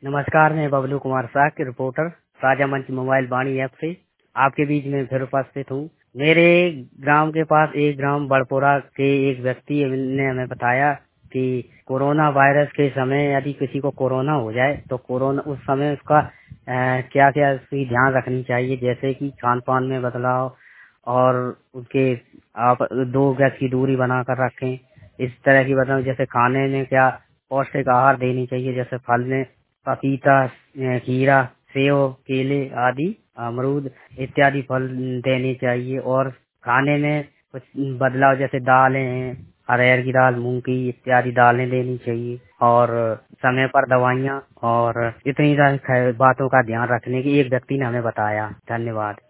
नमस्कार, मैं बबलू कुमार शाह की रिपोर्टर साझा मंच मोबाइल वाणी ऐप से आपके बीच में फिर उपस्थित हूँ। मेरे ग्राम के पास एक ग्राम बड़पुरा के एक व्यक्ति ने हमें बताया कि कोरोना वायरस के समय यदि किसी को कोरोना हो जाए तो कोरोना उस समय उसका क्या क्या उसकी ध्यान रखनी चाहिए, जैसे कि खान पान में बदलाव और उसके आप 2 गज की दूरी बनाकर रखें। इस तरह की बताऊं, जैसे खाने में क्या पौष्टिक आहार देनी चाहिए, जैसे फल में पपीता, खीरा, सेव, केले आदि, अमरूद इत्यादि फल देने चाहिए। और खाने में कुछ बदलाव, जैसे दालें हैं, अरहर की दाल, मूंग की इत्यादि दालें देनी चाहिए। और समय पर दवाइयाँ और इतनी सारी बातों का ध्यान रखने की एक व्यक्ति ने हमें बताया। धन्यवाद।